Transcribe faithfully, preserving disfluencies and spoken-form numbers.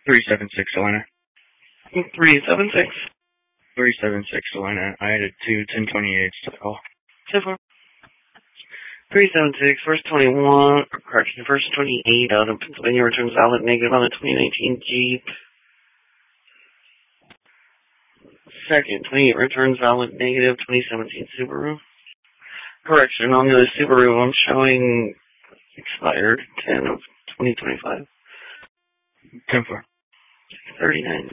three seven six, Elena. three seven six. three seven six, Elena. I added two ten twenty-eights to the call. ten four. three seven six, first twenty-one, correction, first twenty-eight out of Pennsylvania returns valid negative on the twenty nineteen Jeep. Second, twenty-eight returns valid negative twenty seventeen Subaru. Correction, on the Subaru I'm showing expired ten of twenty twenty-five. ten four. thirty-nine.